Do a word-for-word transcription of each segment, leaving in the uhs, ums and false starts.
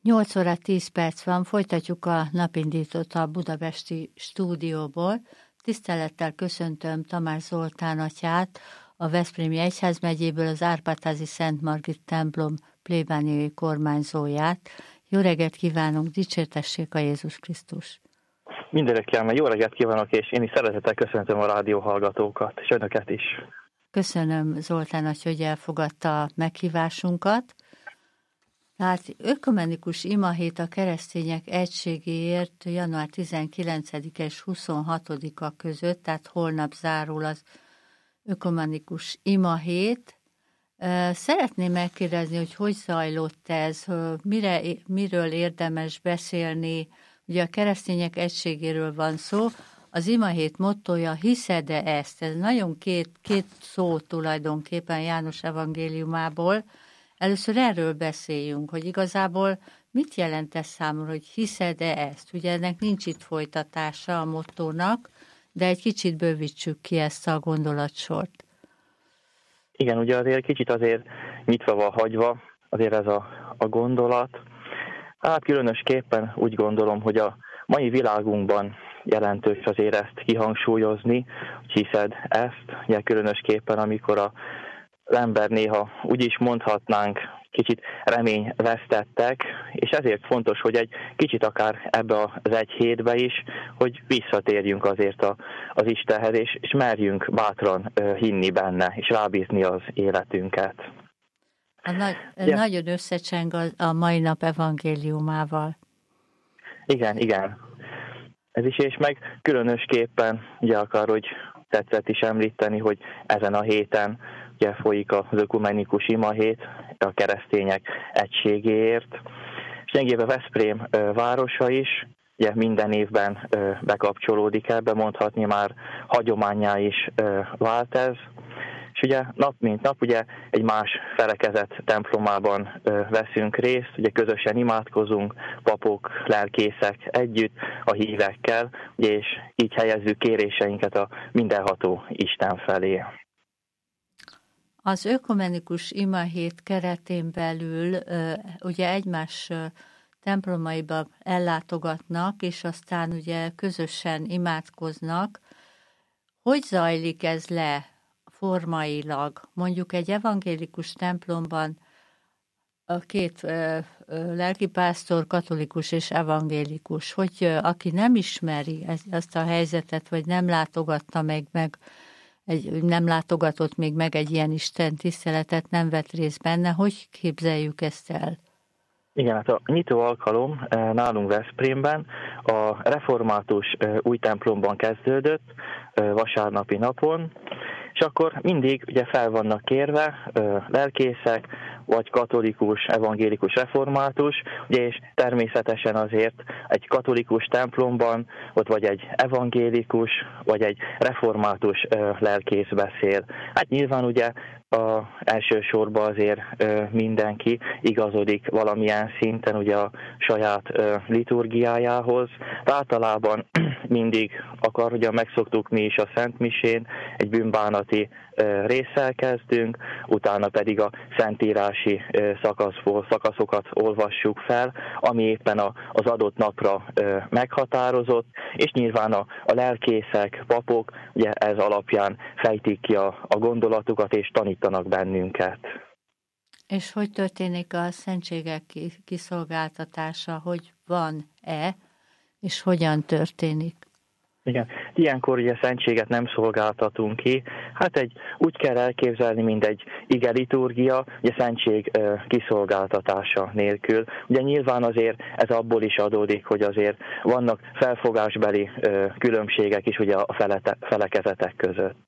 nyolc óra tíz perc van, folytatjuk a napindítót a budapesti stúdióból. Tisztelettel köszöntöm Tamás Zoltán atyát, a Veszprémi Egyházmegyéből, az Árpád-házi Szent Margit templom plébániai kormányzóját. Jó reggelt kívánunk, dicsértessék a Jézus Krisztus! Mindenekkel, jó reggelt kívánok, és én is szeretettel köszöntöm a rádióhallgatókat, és önöket is. Köszönöm, Zoltán, hogy elfogadta a meghívásunkat. Tehát ökumenikus imahét a keresztények egységéért január tizenkilencedike és huszonhatodika között, tehát holnap zárul az ökumenikus imahét. Szeretném megkérdezni, hogy hogy zajlott ez, mire, miről érdemes beszélni. Ugye a keresztények egységéről van szó, az imahét mottója, hiszed-e ezt? Ez nagyon két, két szó tulajdonképpen János evangéliumából. Először erről beszéljünk, hogy igazából mit jelent ez számomra, hogy hiszed-e ezt? Ugye ennek nincs itt folytatása a mottónak, de egy kicsit bővítsük ki ezt a gondolatsort. Igen, ugye azért kicsit azért nyitva van hagyva, azért ez a, a gondolat. Hát különösképpen úgy gondolom, hogy a mai világunkban jelentős azért ezt kihangsúlyozni, hogy hiszed ezt, ugye különösképpen amikor a az ember néha úgy is mondhatnánk, kicsit reményvesztettek, és ezért fontos, hogy egy kicsit akár ebbe az egy hétbe is, hogy visszatérjünk azért a, az Istenhez, és, és merjünk bátran hinni benne, és rábízni az életünket. A nagy, ja. Nagyon összecseng a, a mai nap evangéliumával. Igen, igen. Ez is, és meg különösképpen, ugye akar, hogy tetszett is említeni, hogy ezen a héten ugye folyik az ökumenikus imahét a keresztények egységéért. És lényegében Veszprém városa is ugye minden évben bekapcsolódik ebbe, mondhatni már hagyománnyá is vált ez. És ugye nap mint nap ugye egy más felekezet templomában veszünk részt, ugye közösen imádkozunk, papok, lelkészek együtt a hívekkel, ugye, és így helyezzük kéréseinket a mindenható Isten felé. Az ökumenikus imahét keretén belül ugye egymás templomaiba ellátogatnak, és aztán ugye közösen imádkoznak. Hogy zajlik ez le formailag? Mondjuk egy evangélikus templomban a két lelkipásztor, katolikus és evangélikus, hogy aki nem ismeri ezt a helyzetet, vagy nem látogatta meg, meg egy, nem látogatott még meg egy ilyen Isten tiszteletet, nem vett részt benne, hogy képzeljük ezt el? Igen, hát a nyitó alkalom nálunk Veszprémben a református új templomban kezdődött vasárnapi napon, és akkor mindig ugye fel vannak kérve lelkészek, vagy katolikus, evangélikus, református, ugye, és természetesen azért egy katolikus templomban, ott vagy egy evangélikus, vagy egy református lelkész beszél. Hát nyilván ugye a elsősorban azért mindenki igazodik valamilyen szinten ugye a saját liturgiájához. Általában mindig akar, ugye megszoktuk mi is a Szent Misén, egy bűnbánati résszel kezdünk, utána pedig a szentírási szakaszból, szakaszokat olvassuk fel, ami éppen a, az adott napra meghatározott, és nyilván a, a lelkészek, papok ugye ez alapján fejtik ki a, a gondolatukat és tanítanak bennünket. És hogy történik a szentségek kiszolgáltatása, hogy van-e, és hogyan történik? Igen, ilyenkor ugye szentséget nem szolgáltatunk ki, hát egy, úgy kell elképzelni, mint egy ige liturgia, ugye szentség uh, kiszolgáltatása nélkül. Ugye nyilván azért ez abból is adódik, hogy azért vannak felfogásbeli uh, különbségek is ugye a felete, felekezetek között.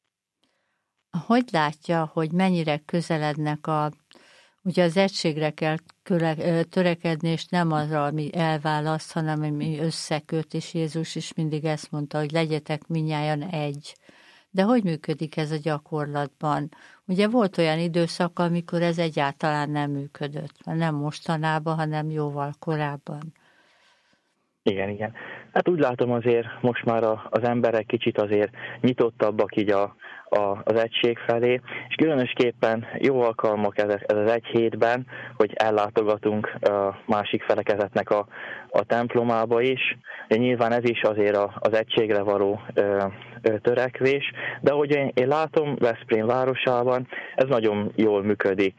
Hogy látja, hogy mennyire közelednek a ugye az egységre kell törekedni, és nem arra, ami elválaszt, hanem ami összeköt, és Jézus is mindig ezt mondta, hogy legyetek mindnyájan egy. De hogy működik ez a gyakorlatban? Ugye volt olyan időszak, amikor ez egyáltalán nem működött, nem mostanában, hanem jóval korábban. Igen, igen. Hát úgy látom azért most már a, az emberek kicsit azért nyitottabbak így a, a, az egység felé, és különösképpen jó alkalmak ez, ez az egy hétben, hogy ellátogatunk a másik felekezetnek a, a templomába is. De nyilván ez is azért a, az egységre való ö, ö, törekvés, de ahogy én, én látom Veszprém városában, ez nagyon jól működik.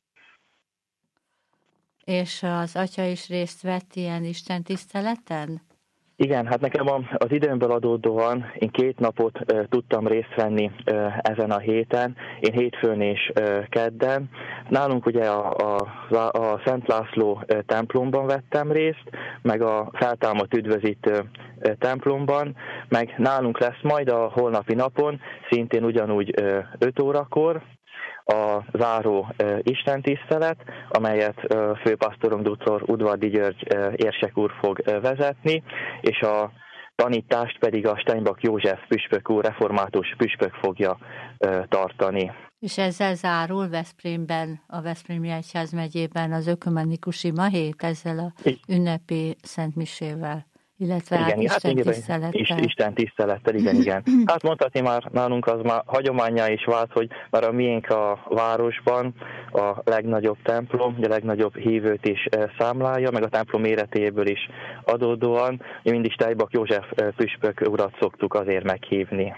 És az atya is részt vett ilyen istentiszteleten? Igen, hát nekem az időmből adódóan én két napot uh, tudtam részt venni uh, ezen a héten, én hétfőn és uh, kedden. Nálunk ugye a, a, a Szent László uh, templomban vettem részt, meg a feltámadt üdvözítő uh, templomban, meg nálunk lesz majd a holnapi napon, szintén ugyanúgy uh, öt órakor, a záró uh, istentisztelet, amelyet uh, főpasztorom dr. Udvardi György uh, érsek úr fog uh, vezetni, és a tanítást pedig a Steinbach József püspök úr, református püspök fogja uh, tartani. És ezzel zárul Veszprémben, a Veszprémi Egyházmegyében az ökumenikus imahét, ezzel a ünnepi szentmisével, illetve igen, hát Isten hát tisztelettel. Isten tisztelettel, igen, igen. Hát mondhatni már nálunk az már hagyománnyá is vált, hogy már a miénk a városban a legnagyobb templom, a legnagyobb hívőt is számlálja, meg a templom méretéből is adódóan, mi mindig Steinbach József püspök urat szoktuk azért meghívni.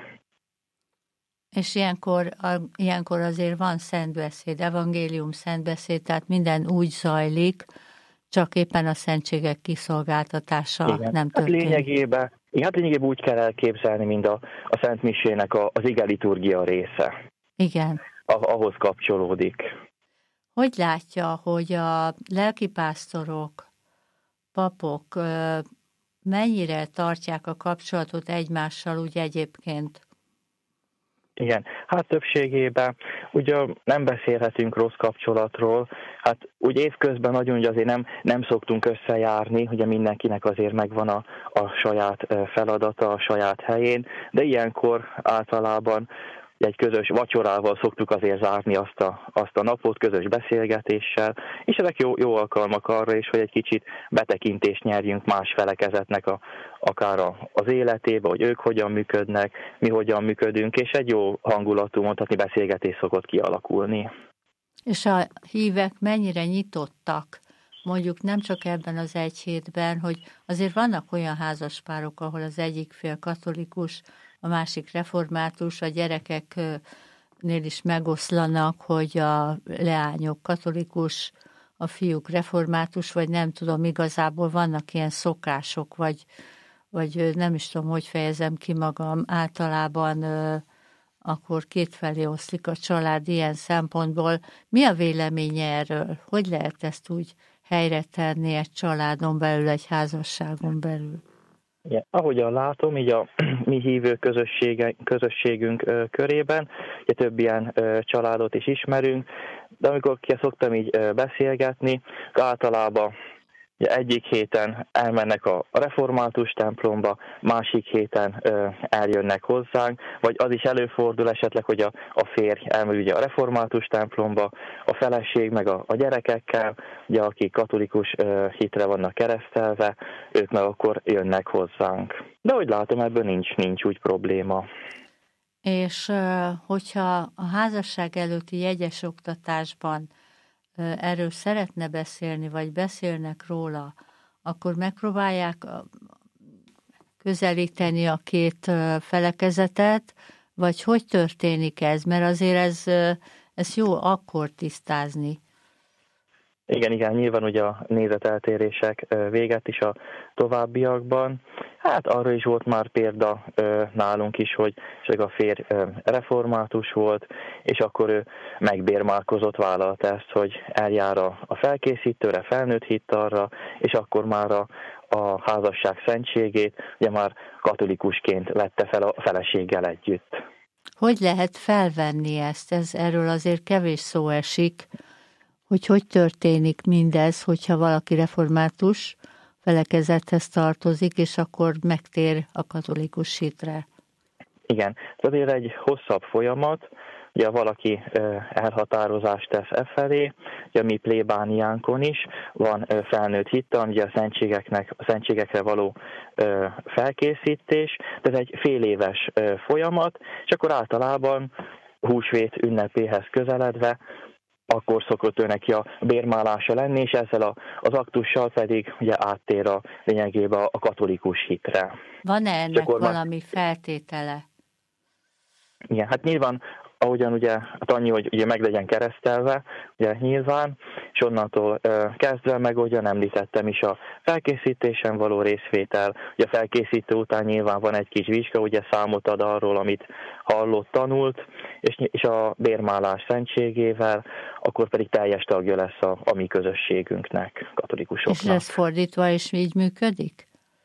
És ilyenkor, ilyenkor azért van szentbeszéd, evangélium szentbeszéd, tehát minden úgy zajlik, csak éppen a szentségek kiszolgáltatása igen. nem történik. Hát lényegében, hát lényegében úgy kell elképzelni, mint a, a Szent Misének a, az ige liturgia része. Igen. Ahhoz kapcsolódik. Hogy látja, hogy a lelkipásztorok, papok mennyire tartják a kapcsolatot egymással úgy egyébként? Igen, hát többségében ugye nem beszélhetünk rossz kapcsolatról, hát úgy évközben nagyon ugye azért nem, nem szoktunk összejárni, ugye mindenkinek azért megvan a, a saját feladata, a saját helyén, de ilyenkor általában egy közös vacsorával szoktuk azért zárni azt a, azt a napot, közös beszélgetéssel, és ezek jó, jó alkalmak arra is, hogy egy kicsit betekintést nyerjünk más felekezetnek a, akár a, az életébe, hogy ők hogyan működnek, mi hogyan működünk, és egy jó hangulatú, mondhatni beszélgetés szokott kialakulni. És a hívek mennyire nyitottak, mondjuk nem csak ebben az egy hétben, hogy azért vannak olyan házaspárok, ahol az egyik fél katolikus, a másik református, a gyerekeknél is megoszlanak, hogy a leányok katolikus, a fiúk református, vagy nem tudom, igazából vannak ilyen szokások, vagy, vagy nem is tudom, hogy fejezem ki magam, általában akkor kétfelé oszlik a család ilyen szempontból. Mi a véleménye erről? Hogy lehet ezt úgy helyre tenni egy családon belül, egy házasságon belül? Igen. Ahogyan látom, így a mi hívő közösségünk ö, körében, ugye több ilyen ö, családot is ismerünk, de amikor ki szoktam így ö, beszélgetni, általában ugye egyik héten elmennek a református templomba, másik héten ö, eljönnek hozzánk, vagy az is előfordul esetleg, hogy a, a férj elmegy ugye a református templomba, a feleség meg a, a gyerekekkel, ugye akik katolikus ö, hitre vannak keresztelve, ők meg akkor jönnek hozzánk. De ahogy látom, ebből nincs, nincs úgy probléma. És hogyha a házasság előtti jegyes oktatásban erről szeretne beszélni, vagy beszélnek róla, akkor megpróbálják közelíteni a két felekezetet, vagy hogy történik ez? Mert azért ez, ez jó akkor tisztázni. Igen, igen, nyilván ugye a nézeteltérések véget is a továbbiakban. Hát arra is volt már példa nálunk is, hogy a férj református volt, és akkor ő megbérmálkozott, vállalta ezt, hogy eljár a felkészítőre, felnőtt hittarra, és akkor már a, a házasság szentségét ugye már katolikusként vette fel a feleséggel együtt. Hogy lehet felvenni ezt? Ez, erről azért kevés szó esik, hogy hogy történik mindez, hogyha valaki református felekezethez tartozik, és akkor megtér a katolikus hitre. Igen, ez azért egy hosszabb folyamat, ugye valaki elhatározást tesz e felé, ugye a mi plébániánkon is van felnőtt hittan, ugye a szentségeknek, a szentségekre való felkészítés, de ez egy fél éves folyamat, és akkor általában húsvét ünnepéhez közeledve akkor szokott ő neki a bérmálása lenni, és ezzel a, az aktussal pedig ugye áttér a lényegében a katolikus hitre. Van-e ennek valami már... feltétele? Igen, hát nyilván, ahogyan ugye annyi, hogy ugye meg legyen keresztelve, ugye nyilván, és onnantól uh, kezdve meg, ahogyan említettem is, a felkészítésen való részvétel, ugye a felkészítő után nyilván van egy kis vizsga, ugye számot ad arról, amit hallott, tanult, és, és a bérmálás szentségével, akkor pedig teljes tagja lesz a, a mi közösségünknek, katolikusoknak. És ez fordítva is így működik?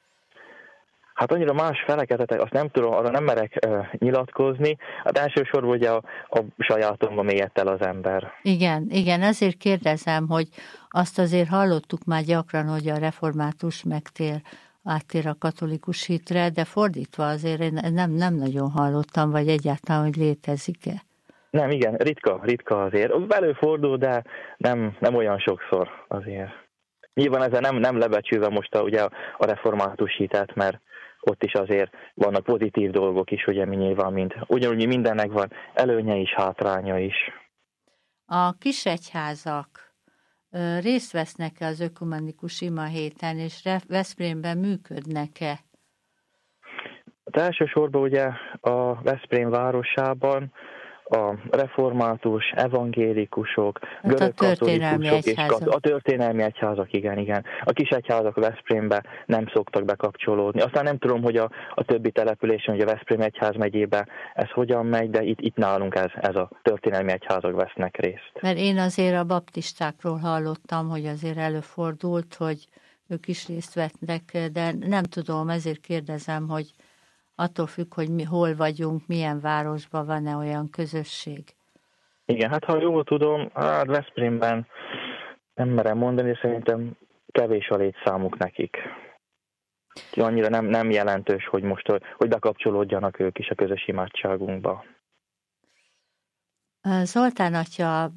Hát annyira más feleketetek, azt nem tudom, arra nem merek uh, nyilatkozni. Hát elsősorban ugye a, a sajátomba mélyedt el az ember. Igen, igen, ezért kérdezem, hogy azt azért hallottuk már gyakran, hogy a református megtér, áttér a katolikus hitre, de fordítva azért én nem, nem nagyon hallottam, vagy egyáltalán, hogy létezik-e. Nem, igen, ritka, ritka azért. Előfordul, de nem, nem olyan sokszor azért. Nyilván ezzel nem, nem lebecsülve most a, ugye a református hitet, mert ott is azért vannak pozitív dolgok is, ugye mi nyilván, mint ugyanúgy mindennek van előnye is, hátránya is. A kisegyházak részt vesznek-e az ökumenikus imahéten, és Veszprémben működnek-e? Hát elsősorban ugye a Veszprém városában a református, evangélikusok, hát görög katolikusok és kat- a történelmi egyházak, igen, igen. A kis egyházak Veszprémbe nem szoktak bekapcsolódni. Aztán nem tudom, hogy a, a többi településen, hogy a Veszprém egyházmegyébe ez hogyan megy, de itt, itt nálunk ez, ez a történelmi egyházak vesznek részt. Mert én azért a baptistákról hallottam, hogy azért előfordult, hogy ők is részt vettek, de nem tudom, ezért kérdezem, hogy attól függ, hogy mi hol vagyunk, milyen városban van-e olyan közösség. Igen, hát ha jól tudom, hát Veszprémben nem merem mondani, szerintem kevés a létszámuk nekik. Annyira nem, nem jelentős, hogy most hogy bekapcsolódjanak ők is a közös imádságunkba. Zoltán atya,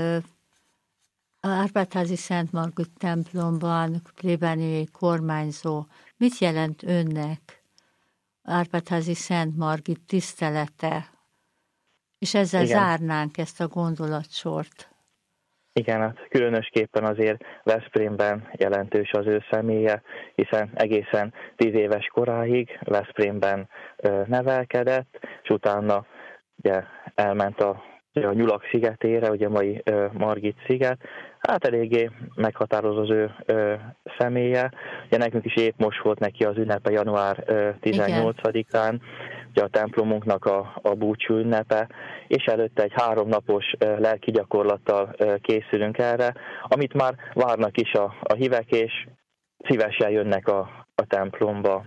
Árpád-házi Szent Margit templomban plébániai kormányzó, mit jelent önnek Árpád-házi Szent Margit tisztelete, és ezzel Igen. zárnánk ezt a gondolatsort. Igen, hát különösképpen azért Veszprémben jelentős az ő személye, hiszen egészen tíz éves koráig Veszprémben nevelkedett, és utána ugye elment a, a Nyulak szigetére, ugye a mai Margit sziget. Hát eléggé meghatározó az ő ö, személye. Ugye nekünk is épp most volt neki az ünnepe január tizennyolcadikán, ugye a templomunknak a, a búcsú ünnepe, és előtte egy háromnapos ö, lelki gyakorlattal ö, készülünk erre, amit már várnak is a, a hívek, és szívesen jönnek a, a templomba.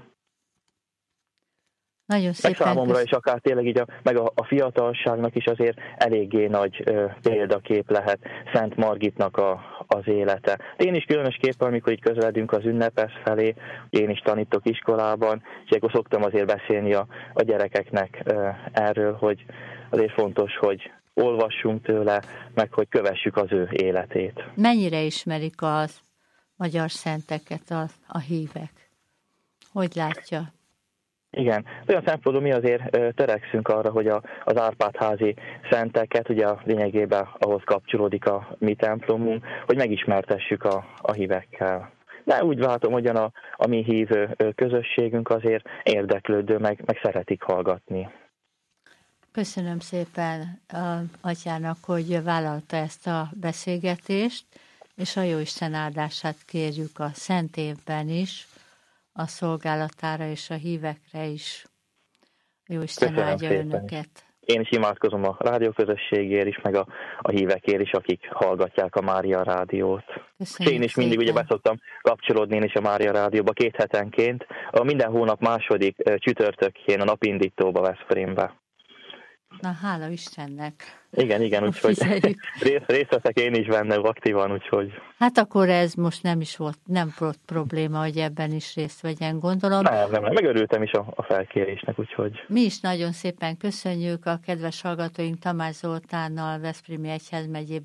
Nagyon szépen meg számomra köz... is akár tényleg így a, meg a, a fiatalságnak is azért eléggé nagy ö, példakép lehet Szent Margitnak a, az élete. Én is különösképpen, amikor így közeledünk az ünnepes felé, én is tanítok iskolában, és akkor szoktam azért beszélni a, a gyerekeknek ö, erről, hogy azért fontos, hogy olvassunk tőle, meg hogy kövessük az ő életét. Mennyire ismerik a magyar szenteket a, a hívek? Hogy látja? Igen, olyan szempontból mi azért ö, törekszünk arra, hogy a, az Árpád-házi szenteket, ugye a lényegében ahhoz kapcsolódik a mi templomunk, hogy megismertessük a, a hívekkel. De úgy látom, hogy a, a mi hívő közösségünk azért érdeklődő, meg, meg szeretik hallgatni. Köszönöm szépen a atyának, hogy vállalta ezt a beszélgetést, és a Jóisten áldását kérjük a szent évben is, a szolgálatára és a hívekre is. Jóisten áldja önöket. Én is imádkozom a rádióközösségért is, meg a, a hívekért is, akik hallgatják a Mária rádiót. Köszönjük én is mindig szépen. Ugye beszoktam kapcsolódni én is a Mária rádióba két hetenként, a minden hónap második csütörtökjén a napindítóba Veszprémbe. Na, hála Istennek. Igen, igen, úgyhogy részt veszek én is benne aktívan, úgyhogy... Hát akkor ez most nem is volt, nem volt probléma, hogy ebben is részt vegyen, gondolom. Nem, nem, nem. Megörültem is a, a felkérésnek, úgyhogy... Mi is nagyon szépen köszönjük a kedves hallgatóink Tamás Zoltánnal, Veszprémi Egyházmegyében